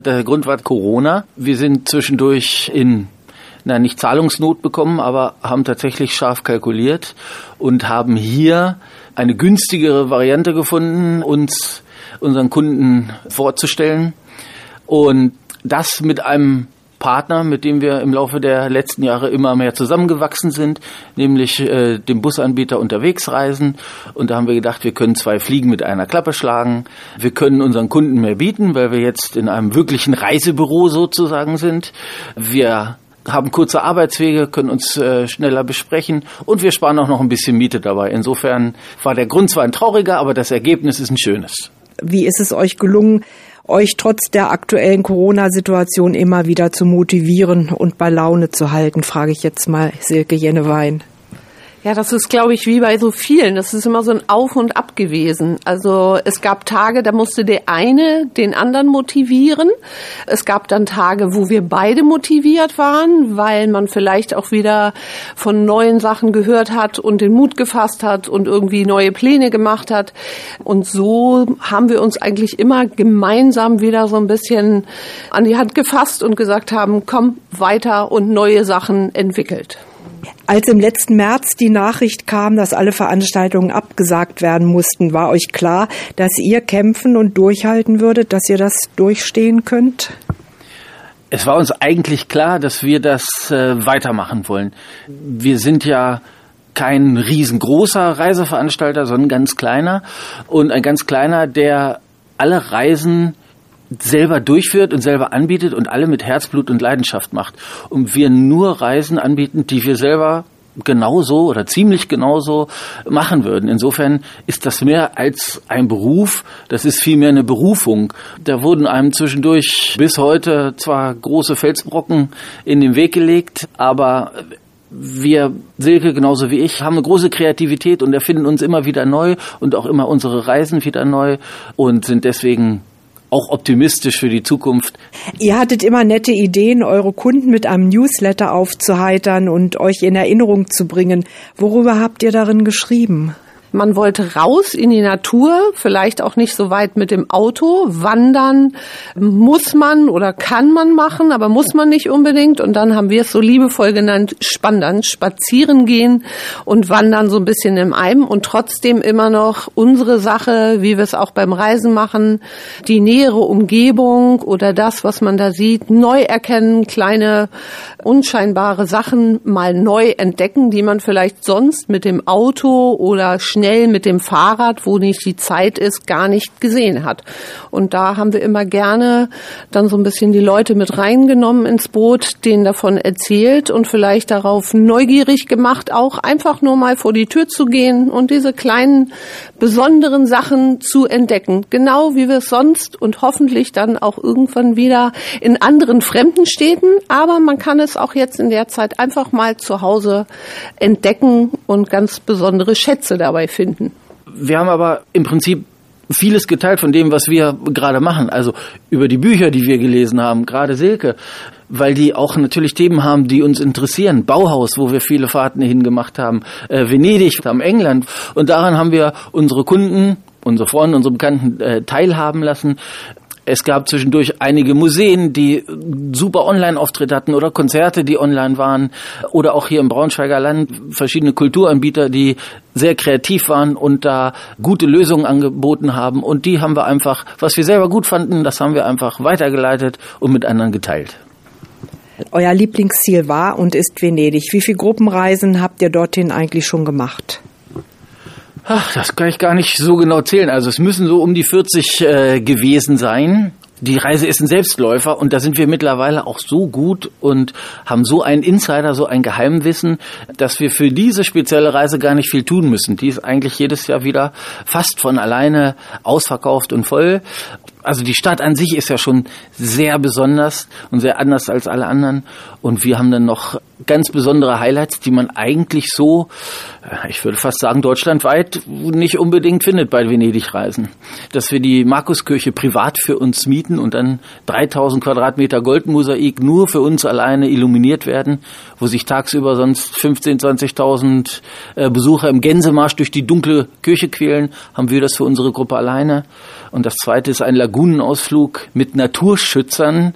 Der Grund war Corona. Wir sind zwischendurch nicht Zahlungsnot bekommen, aber haben tatsächlich scharf kalkuliert und haben hier eine günstigere Variante gefunden, uns unseren Kunden vorzustellen. Und das mit einem Partner, mit dem wir im Laufe der letzten Jahre immer mehr zusammengewachsen sind, nämlich dem Busanbieter Unterwegsreisen. Und da haben wir gedacht, wir können 2 Fliegen mit einer Klappe schlagen. Wir können unseren Kunden mehr bieten, weil wir jetzt in einem wirklichen Reisebüro sozusagen sind. Wir haben kurze Arbeitswege, können uns schneller besprechen und wir sparen auch noch ein bisschen Miete dabei. Insofern war der Grund zwar ein trauriger, aber das Ergebnis ist ein schönes. Wie ist es euch gelungen, euch trotz der aktuellen Corona-Situation immer wieder zu motivieren und bei Laune zu halten, frage ich jetzt mal Silke Jennewein. Ja, das ist, glaube ich, wie bei so vielen. Das ist immer so ein Auf und Ab gewesen. Also es gab Tage, da musste der eine den anderen motivieren. Es gab dann Tage, wo wir beide motiviert waren, weil man vielleicht auch wieder von neuen Sachen gehört hat und den Mut gefasst hat und irgendwie neue Pläne gemacht hat. Und so haben wir uns eigentlich immer gemeinsam wieder so ein bisschen an die Hand gefasst und gesagt haben, komm weiter und neue Sachen entwickelt. Als im letzten März die Nachricht kam, dass alle Veranstaltungen abgesagt werden mussten, war euch klar, dass ihr kämpfen und durchhalten würdet, dass ihr das durchstehen könnt? Es war uns eigentlich klar, dass wir das weitermachen wollen. Wir sind ja kein riesengroßer Reiseveranstalter, sondern ein ganz kleiner. Und ein ganz kleiner, der alle Reisen selber durchführt und selber anbietet und alle mit Herzblut und Leidenschaft macht. Und wir nur Reisen anbieten, die wir selber genauso oder ziemlich genauso machen würden. Insofern ist das mehr als ein Beruf, das ist vielmehr eine Berufung. Da wurden einem zwischendurch bis heute zwar große Felsbrocken in den Weg gelegt, aber wir, Silke genauso wie ich, haben eine große Kreativität und erfinden uns immer wieder neu und auch immer unsere Reisen wieder neu und sind deswegen auch optimistisch für die Zukunft. Ihr hattet immer nette Ideen, eure Kunden mit einem Newsletter aufzuheitern und euch in Erinnerung zu bringen. Worüber habt ihr darin geschrieben? Man wollte raus in die Natur, vielleicht auch nicht so weit mit dem Auto. Wandern muss man oder kann man machen, aber muss man nicht unbedingt. Und dann haben wir es so liebevoll genannt, Spandern, spazieren gehen und wandern so ein bisschen im Eimen und trotzdem immer noch unsere Sache, wie wir es auch beim Reisen machen, die nähere Umgebung oder das, was man da sieht, neu erkennen, kleine unscheinbare Sachen mal neu entdecken, die man vielleicht sonst mit dem Auto oder schnell mit dem Fahrrad, wo nicht die Zeit ist, gar nicht gesehen hat. Und da haben wir immer gerne dann so ein bisschen die Leute mit reingenommen ins Boot, denen davon erzählt und vielleicht darauf neugierig gemacht, auch einfach nur mal vor die Tür zu gehen und diese kleinen, besonderen Sachen zu entdecken. Genau wie wir es sonst und hoffentlich dann auch irgendwann wieder in anderen fremden Städten. Aber man kann es auch jetzt in der Zeit einfach mal zu Hause entdecken und ganz besondere Schätze dabei finden. Wir haben aber im Prinzip vieles geteilt von dem, was wir gerade machen. Also über die Bücher, die wir gelesen haben, gerade Silke, weil die auch natürlich Themen haben, die uns interessieren. Bauhaus, wo wir viele Fahrten hingemacht haben, Venedig, am England. Und daran haben wir unsere Kunden, unsere Freunde, unsere Bekannten teilhaben lassen. Es gab zwischendurch einige Museen, die super Online-Auftritte hatten oder Konzerte, die online waren oder auch hier im Braunschweiger Land verschiedene Kulturanbieter, die sehr kreativ waren und da gute Lösungen angeboten haben und die haben wir einfach, was wir selber gut fanden, das haben wir einfach weitergeleitet und mit anderen geteilt. Euer Lieblingsziel war und ist Venedig. Wie viele Gruppenreisen habt ihr dorthin eigentlich schon gemacht? Ach, das kann ich gar nicht so genau zählen. Also es müssen so um die 40 gewesen sein. Die Reise ist ein Selbstläufer und da sind wir mittlerweile auch so gut und haben so einen Insider, so ein Geheimwissen, dass wir für diese spezielle Reise gar nicht viel tun müssen. Die ist eigentlich jedes Jahr wieder fast von alleine ausverkauft und voll. Also die Stadt an sich ist ja schon sehr besonders und sehr anders als alle anderen. Und wir haben dann noch ganz besondere Highlights, die man eigentlich so, ich würde fast sagen, deutschlandweit nicht unbedingt findet bei Venedig-Reisen. Dass wir die Markuskirche privat für uns mieten und dann 3000 Quadratmeter Goldmosaik nur für uns alleine illuminiert werden, wo sich tagsüber sonst 15.000, 20.000 Besucher im Gänsemarsch durch die dunkle Kirche quälen, haben wir das für unsere Gruppe alleine. Und das zweite ist ein Lagunenausflug mit Naturschützern,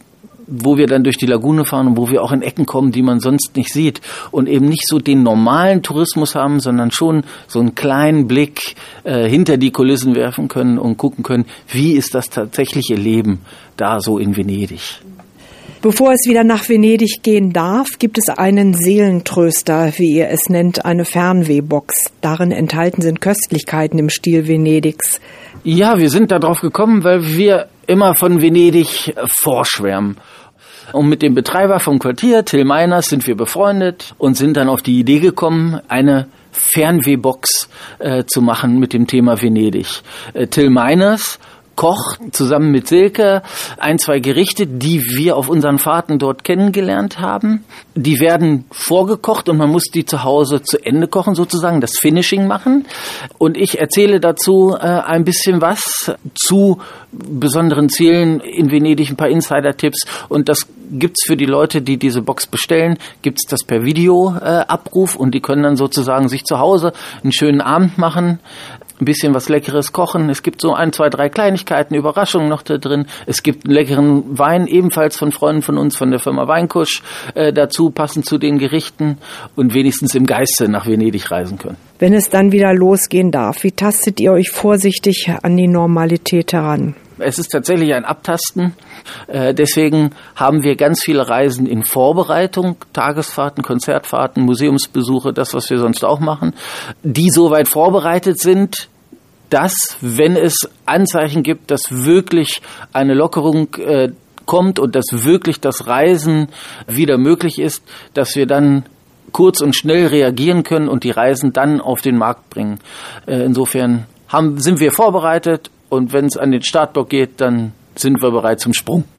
wo wir dann durch die Lagune fahren und wo wir auch in Ecken kommen, die man sonst nicht sieht und eben nicht so den normalen Tourismus haben, sondern schon so einen kleinen Blick hinter die Kulissen werfen können und gucken können, wie ist das tatsächliche Leben da so in Venedig. Bevor es wieder nach Venedig gehen darf, gibt es einen Seelentröster, wie ihr es nennt, eine Fernwehbox. Darin enthalten sind Köstlichkeiten im Stil Venedigs. Ja, wir sind da drauf gekommen, weil wir immer von Venedig vorschwärmen. Und mit dem Betreiber vom Quartier, Till Meiners, sind wir befreundet und sind dann auf die Idee gekommen, eine Fernwehbox zu machen mit dem Thema Venedig. Till Meiners, Koch, zusammen mit Silke, 1-2 Gerichte, die wir auf unseren Fahrten dort kennengelernt haben. Die werden vorgekocht und man muss die zu Hause zu Ende kochen, sozusagen, das Finishing machen. Und ich erzähle dazu ein bisschen was zu besonderen Zielen in Venedig, ein paar Insider-Tipps. Und das gibt's für die Leute, die diese Box bestellen, gibt's das per Video-Abruf und die können dann sozusagen sich zu Hause einen schönen Abend machen, ein bisschen was Leckeres kochen. Es gibt so 1, 2, 3 Kleinigkeiten, Überraschungen noch da drin. Es gibt einen leckeren Wein, ebenfalls von Freunden von uns, von der Firma Weinkusch, dazu, passend zu den Gerichten und wenigstens im Geiste nach Venedig reisen können. Wenn es dann wieder losgehen darf, wie tastet ihr euch vorsichtig an die Normalität heran? Es ist tatsächlich ein Abtasten. Deswegen haben wir ganz viele Reisen in Vorbereitung, Tagesfahrten, Konzertfahrten, Museumsbesuche, das, was wir sonst auch machen, die so weit vorbereitet sind, dass, wenn es Anzeichen gibt, dass wirklich eine Lockerung kommt und dass wirklich das Reisen wieder möglich ist, dass wir dann kurz und schnell reagieren können und die Reisen dann auf den Markt bringen. Insofern sind wir vorbereitet und wenn es an den Startblock geht, dann sind wir bereit zum Sprung.